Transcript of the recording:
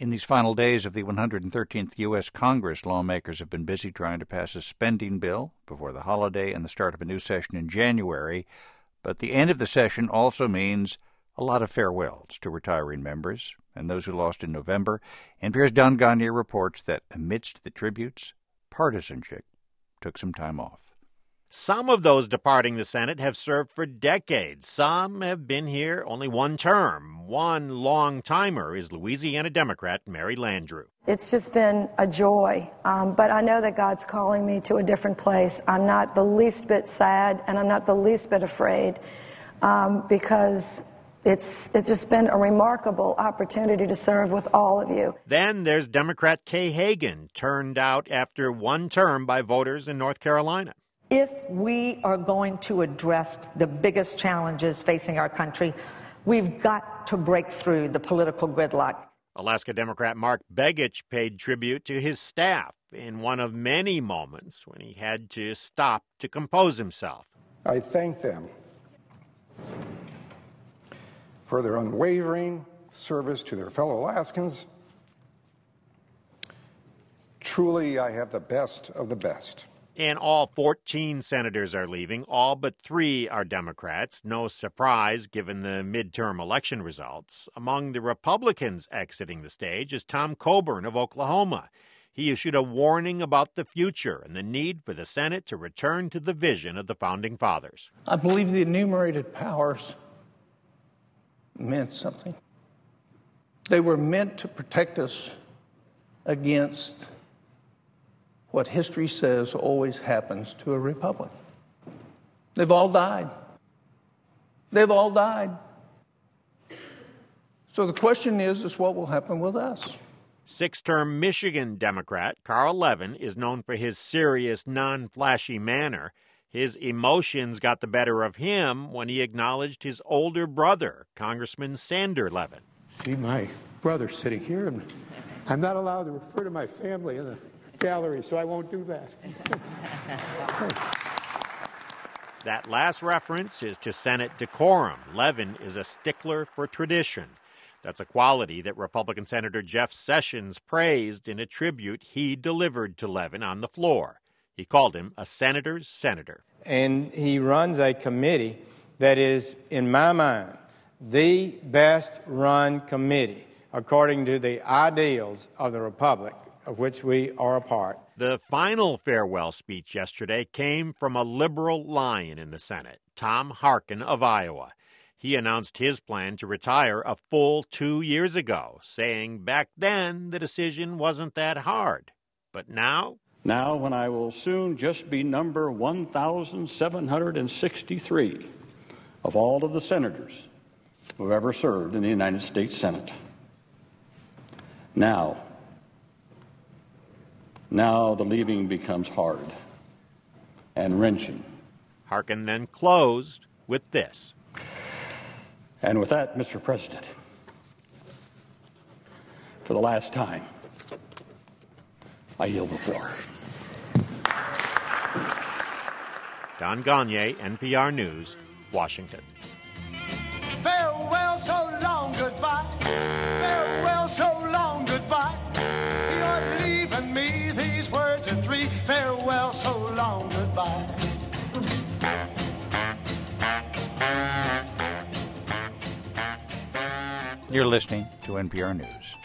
In these final days of the 113th U.S. Congress, lawmakers have been busy trying to pass a spending bill before the holiday and the start of a new session in January. But the end of the session also means a lot of farewells to retiring members and those who lost in November. NPR's Don Gonyea reports that amidst the tributes, partisanship took some time off. Some of those departing the Senate have served for decades. Some have been here only one term. One long-timer is Louisiana Democrat Mary Landrieu. It's just been a joy, but I know that God's calling me to a different place. I'm not the least bit sad, and I'm not the least bit afraid, because it's just been a remarkable opportunity to serve with all of you. Then there's Democrat Kay Hagan, turned out after one term by voters in North Carolina. If we are going to address the biggest challenges facing our country, we've got to break through the political gridlock. Alaska Democrat Mark Begich paid tribute to his staff in one of many moments when he had to stop to compose himself. I thank them for their unwavering service to their fellow Alaskans. Truly, I have the best of the best. And all 14 senators are leaving. All but 3 are Democrats. No surprise, given the midterm election results. Among the Republicans exiting the stage is Tom Coburn of Oklahoma. He issued a warning about the future and the need for the Senate to return to the vision of the Founding Fathers. I believe the enumerated powers meant something. They were meant to protect us against what history says always happens to a republic. They've all died. They've all died. So the question is what will happen with us? 6-term Michigan Democrat Carl Levin is known for his serious, non-flashy manner. His emotions got the better of him when he acknowledged his older brother, Congressman Sander Levin. See, my brother's sitting here, and I'm not allowed to refer to my family in the gallery, so I won't do that. That last reference is to Senate decorum. Levin is a stickler for tradition. That's a quality that Republican Senator Jeff Sessions praised in a tribute he delivered to Levin on the floor. He called him a senator's senator. And he runs a committee that is, in my mind, the best run committee according to the ideals of the republic of which we are a part. The final farewell speech yesterday came from a liberal lion in the Senate, Tom Harkin of Iowa. He announced his plan to retire a full 2 years ago, saying back then the decision wasn't that hard. But now? Now, when I will soon just be number 1,763 of all of the senators who have ever served in the United States Senate. Now the leaving becomes hard and wrenching. Harkin then closed with this. And with that, Mr. President, for the last time, I yield the floor. Don Gonyea, NPR News, Washington. Farewell, so long, goodbye. Farewell, so long, goodbye. You're leaving me, these words are 3. Farewell, so long, goodbye. You're listening to NPR News.